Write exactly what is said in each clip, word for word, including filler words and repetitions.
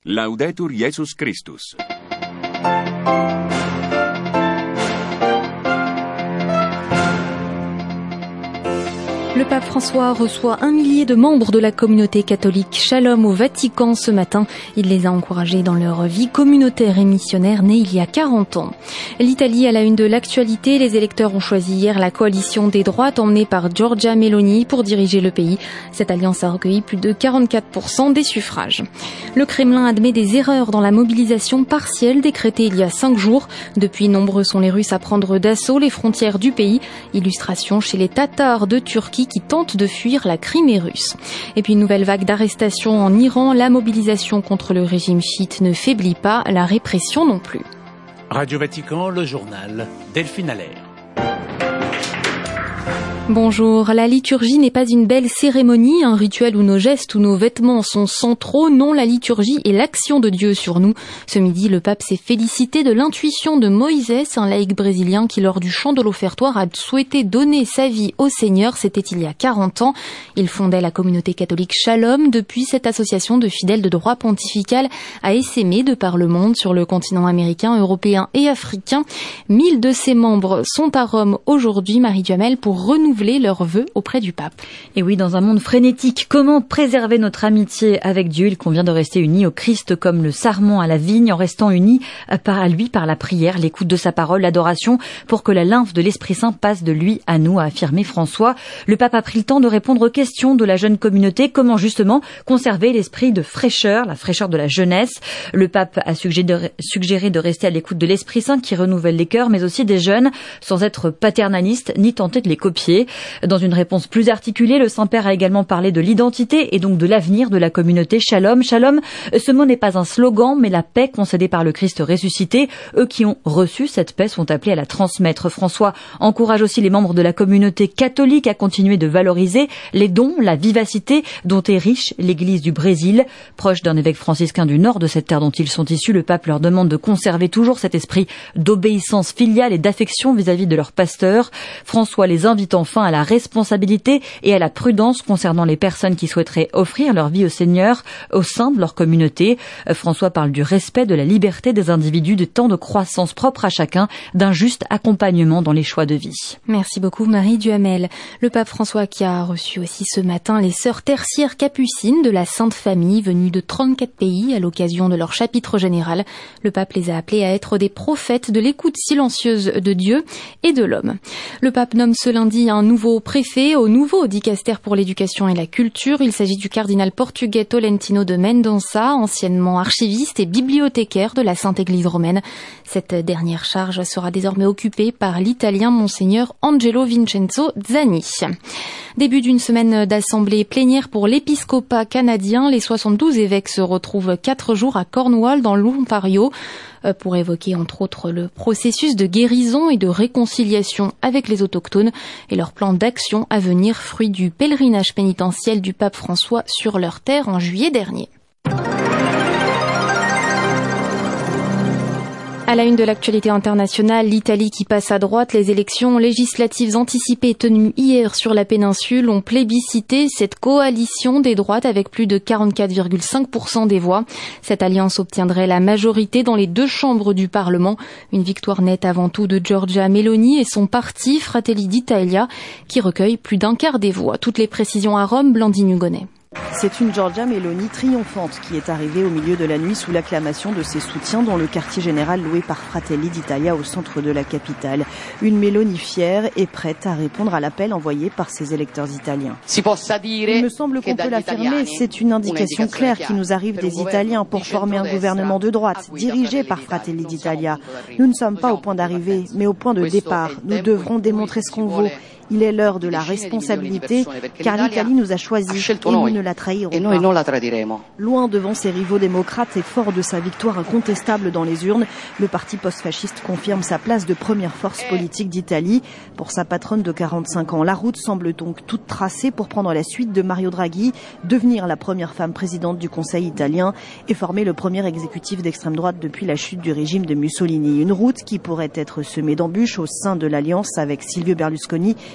Laudetur Jesus Christus. Le pape François reçoit un millier de membres de la communauté catholique Shalom au Vatican ce matin. Il les a encouragés dans leur vie communautaire et missionnaire née il y a quarante ans. L'Italie à la une de l'actualité. Les électeurs ont choisi hier la coalition des droites emmenée par Giorgia Meloni pour diriger le pays. Cette alliance a recueilli plus de quarante-quatre pour cent des suffrages. Le Kremlin admet des erreurs dans la mobilisation partielle décrétée il y a cinq jours. Depuis, nombreux sont les Russes à prendre d'assaut les frontières du pays. Illustration chez les Tatars de Turquie qui tentent de fuir la Crimée russe. Et puis une nouvelle vague d'arrestations en Iran. La mobilisation contre le régime chiite ne faiblit pas, la répression non plus. Radio Vatican, le journal Delphine Allaire. Bonjour, la liturgie n'est pas une belle cérémonie, un rituel où nos gestes ou nos vêtements sont centraux. Non, la liturgie est l'action de Dieu sur nous. Ce midi, le pape s'est félicité de l'intuition de Moïse, un laïc brésilien qui, lors du chant de l'offertoire, a souhaité donner sa vie au Seigneur. C'était il y a quarante ans. Il fondait la communauté catholique Shalom. Depuis, cette association de fidèles de droit pontifical a essaimé de par le monde sur le continent américain, européen et africain. Mille de ses membres sont à Rome aujourd'hui, Marie Duhamel, pour renouveler leurs vœux auprès du pape. Et oui, dans un monde frénétique, comment préserver notre amitié avec Dieu? Il convient de rester unis au Christ comme le sarment à la vigne, en restant unis à lui par la prière, l'écoute de sa parole, l'adoration, pour que la lymphe de l'Esprit Saint passe de lui à nous, a affirmé François. Le pape a pris le temps de répondre aux questions de la jeune communauté. Comment justement conserver l'esprit de fraîcheur, la fraîcheur de la jeunesse? Le pape a suggéré de, suggéré de rester à l'écoute de l'Esprit Saint qui renouvelle les cœurs, mais aussi des jeunes, sans être paternaliste ni tenter de les copier. Dans une réponse plus articulée, le Saint-Père a également parlé de l'identité et donc de l'avenir de la communauté Shalom. Shalom, ce mot n'est pas un slogan, mais la paix concédée par le Christ ressuscité. Eux qui ont reçu cette paix sont appelés à la transmettre. François encourage aussi les membres de la communauté catholique à continuer de valoriser les dons, la vivacité dont est riche l'Église du Brésil. Proche d'un évêque franciscain du nord de cette terre dont ils sont issus, le pape leur demande de conserver toujours cet esprit d'obéissance filiale et d'affection vis-à-vis de leur pasteur. François les invite enfin à la responsabilité et à la prudence concernant les personnes qui souhaiteraient offrir leur vie au Seigneur au sein de leur communauté. François parle du respect de la liberté des individus, de temps de croissance propre à chacun, d'un juste accompagnement dans les choix de vie. Merci beaucoup Marie Duhamel. Le pape François qui a reçu aussi ce matin les sœurs tertiaires capucines de la Sainte Famille venues de trente-quatre pays à l'occasion de leur chapitre général. Le pape les a appelées à être des prophètes de l'écoute silencieuse de Dieu et de l'homme. Le pape nomme ce lundi un nouveau préfet au nouveau dicaster pour l'éducation et la culture. Il s'agit du cardinal portugais Tolentino de Mendonça, anciennement archiviste et bibliothécaire de la Sainte Église romaine. Cette dernière charge sera désormais occupée par l'italien monseigneur Angelo Vincenzo Zani. Début d'une semaine d'assemblée plénière pour l'épiscopat canadien. Les soixante-douze évêques se retrouvent quatre jours à Cornwall dans l'Ontario pour évoquer entre autres le processus de guérison et de réconciliation avec les autochtones et leur plan d'action à venir, fruit du pèlerinage pénitentiel du pape François sur leur terre en juillet dernier. À la une de l'actualité internationale, l'Italie qui passe à droite, les élections législatives anticipées tenues hier sur la péninsule ont plébiscité cette coalition des droites avec plus de quarante-quatre virgule cinq pour cent des voix. Cette alliance obtiendrait la majorité dans les deux chambres du Parlement. Une victoire nette avant tout de Giorgia Meloni et son parti Fratelli d'Italia qui recueille plus d'un quart des voix. Toutes les précisions à Rome, Blandine Hugonnet. C'est une Giorgia Meloni triomphante qui est arrivée au milieu de la nuit sous l'acclamation de ses soutiens dans le quartier général loué par Fratelli d'Italia au centre de la capitale. Une Meloni fière et prête à répondre à l'appel envoyé par ses électeurs italiens. Il me semble qu'on peut l'affirmer, c'est une indication claire qui nous arrive des Italiens pour former un gouvernement de droite, dirigé par Fratelli d'Italia. Nous ne sommes pas au point d'arrivée, mais au point de départ. Nous devrons démontrer ce qu'on vaut. Il est l'heure de la responsabilité, car l'Italie nous a choisis et nous ne la trahirons pas. Loin devant ses rivaux démocrates et fort de sa victoire incontestable dans les urnes, le parti post-fasciste confirme sa place de première force politique d'Italie. Pour sa patronne de quarante-cinq ans, la route semble donc toute tracée pour prendre la suite de Mario Draghi, devenir la première femme présidente du Conseil italien et former le premier exécutif d'extrême droite depuis la chute du régime de Mussolini. Une route qui pourrait être semée d'embûches au sein de l'alliance avec Silvio Berlusconi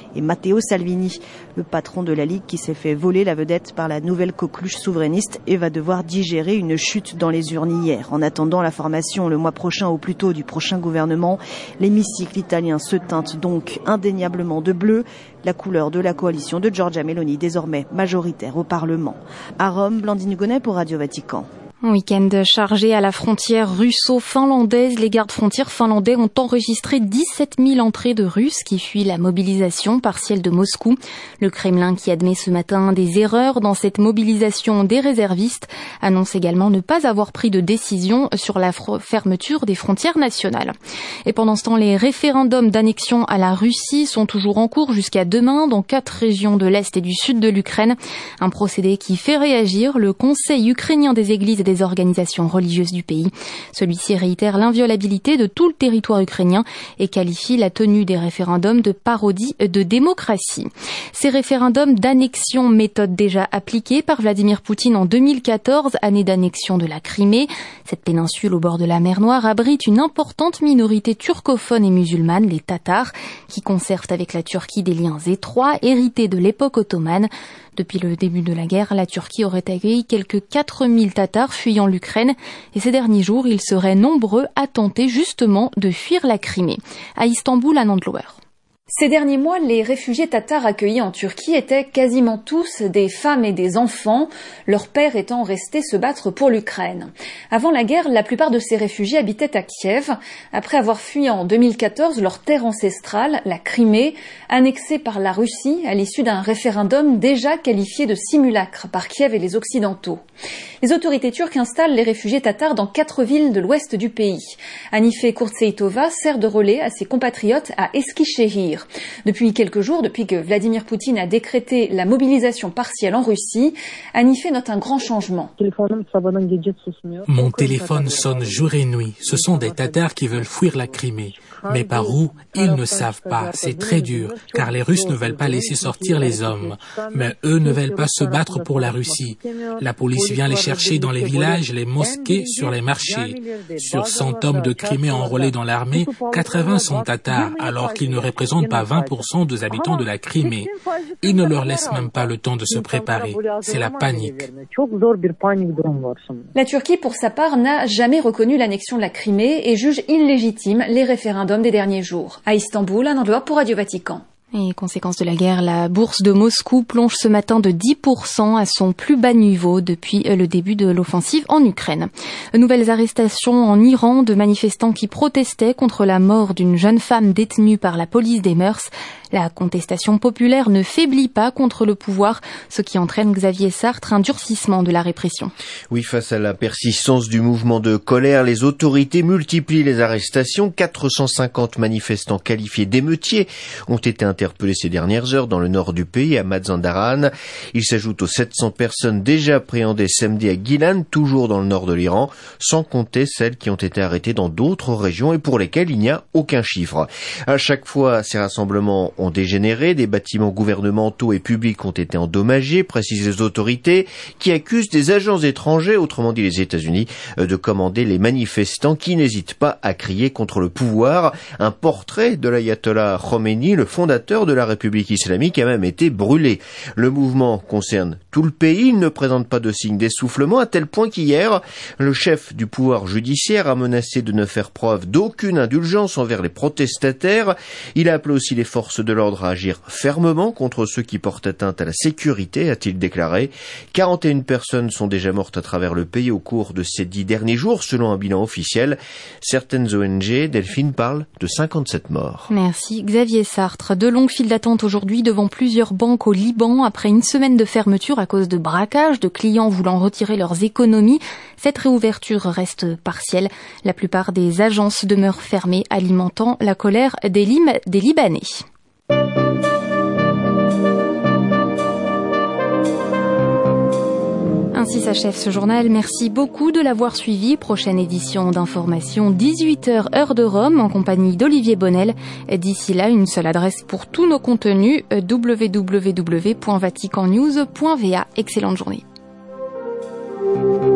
et Matteo Salvini, le patron de la Ligue qui s'est fait voler la vedette par la nouvelle coqueluche souverainiste et va devoir digérer une chute dans les urnes hier. En attendant la formation le mois prochain au plus tôt du prochain gouvernement, l'hémicycle italien se teinte donc indéniablement de bleu, la couleur de la coalition de Giorgia Meloni, désormais majoritaire au Parlement. À Rome, Blandine Gonnet pour Radio Vatican. Week-end chargé à la frontière russo-finlandaise. Les gardes-frontières finlandais ont enregistré dix-sept mille entrées de Russes qui fuient la mobilisation partielle de Moscou. Le Kremlin, qui admet ce matin des erreurs dans cette mobilisation des réservistes, annonce également ne pas avoir pris de décision sur la fermeture des frontières nationales. Et pendant ce temps, les référendums d'annexion à la Russie sont toujours en cours jusqu'à demain dans quatre régions de l'Est et du Sud de l'Ukraine. Un procédé qui fait réagir le Conseil ukrainien des églises et des organisations religieuses du pays. Celui-ci réitère l'inviolabilité de tout le territoire ukrainien et qualifie la tenue des référendums de parodie de démocratie. Ces référendums d'annexion, méthode déjà appliquée par Vladimir Poutine en deux mille quatorze, année d'annexion de la Crimée. Cette péninsule au bord de la mer Noire abrite une importante minorité turcophone et musulmane, les Tatars, qui conservent avec la Turquie des liens étroits hérités de l'époque ottomane. Depuis le début de la guerre, la Turquie aurait accueilli quelques quatre mille Tatars fuyant l'Ukraine et ces derniers jours, ils seraient nombreux à tenter justement de fuir la Crimée. À Istanbul, à Nandlouer. Ces derniers mois, les réfugiés tatars accueillis en Turquie étaient quasiment tous des femmes et des enfants, leurs pères étant restés se battre pour l'Ukraine. Avant la guerre, la plupart de ces réfugiés habitaient à Kiev, après avoir fui en deux mille quatorze leur terre ancestrale, la Crimée, annexée par la Russie à l'issue d'un référendum déjà qualifié de simulacre par Kiev et les Occidentaux. Les autorités turques installent les réfugiés tatars dans quatre villes de l'ouest du pays. Hanife Kurtseitova sert de relais à ses compatriotes à Eskişehir. Depuis quelques jours, depuis que Vladimir Poutine a décrété la mobilisation partielle en Russie, Hanife note un grand changement. Mon téléphone sonne jour et nuit. Ce sont des Tatars qui veulent fuir la Crimée. Mais par où? Ils ne savent pas. C'est très dur, car les Russes ne veulent pas laisser sortir les hommes. Mais eux ne veulent pas se battre pour la Russie. La police vient les chercher dans les villages, les mosquées, sur les marchés. Sur cent hommes de Crimée enrôlés dans l'armée, quatre-vingts sont Tatars, alors qu'ils ne représentent pas vingt pour cent des habitants de la Crimée. Ils ne leur laissent même pas le temps de se préparer. C'est la panique. La Turquie, pour sa part, n'a jamais reconnu l'annexion de la Crimée et juge illégitime les référendums des derniers jours. À Istanbul, un endroit pour Radio Vatican. Et conséquence de la guerre, la bourse de Moscou plonge ce matin de dix pour cent à son plus bas niveau depuis le début de l'offensive en Ukraine. Nouvelles arrestations en Iran de manifestants qui protestaient contre la mort d'une jeune femme détenue par la police des mœurs. La contestation populaire ne faiblit pas contre le pouvoir, ce qui entraîne, Xavier Sartre, un durcissement de la répression. Oui, face à la persistance du mouvement de colère, les autorités multiplient les arrestations. quatre cent cinquante manifestants qualifiés d'émeutiers ont été interpellés ces dernières heures dans le nord du pays, à Mazandaran. Il s'ajoute aux sept cents personnes déjà appréhendées samedi à Gilan, toujours dans le nord de l'Iran, sans compter celles qui ont été arrêtées dans d'autres régions et pour lesquelles il n'y a aucun chiffre. À chaque fois, ces rassemblements ont dégénéré, des bâtiments gouvernementaux et publics ont été endommagés, précisent les autorités, qui accusent des agents étrangers, autrement dit les États-Unis, de commander les manifestants qui n'hésitent pas à crier contre le pouvoir. Un portrait de l'ayatollah Khomeini, le fondateur de la République islamique, a même été brûlé. Le mouvement concerne tout le pays, il ne présente pas de signe d'essoufflement, à tel point qu'hier, le chef du pouvoir judiciaire a menacé de ne faire preuve d'aucune indulgence envers les protestataires. Il a appelé aussi les forces de l'ordre à agir fermement contre ceux qui portent atteinte à la sécurité, a-t-il déclaré. quarante et une personnes sont déjà mortes à travers le pays au cours de ces dix derniers jours, selon un bilan officiel. Certaines O N G, Delphine, parlent de cinquante-sept morts. Merci Xavier Sartre. De longues files d'attente aujourd'hui devant plusieurs banques au Liban après une semaine de fermeture à cause de braquages, de clients voulant retirer leurs économies. Cette réouverture reste partielle. La plupart des agences demeurent fermées, alimentant la colère des, Lim- des Libanais. Ainsi s'achève ce journal. Merci beaucoup de l'avoir suivi. Prochaine édition d'information, dix-huit heures heure de Rome, en compagnie d'Olivier Bonnel. D'ici là, une seule adresse pour tous nos contenus, w w w point vatican news point v a. Excellente journée.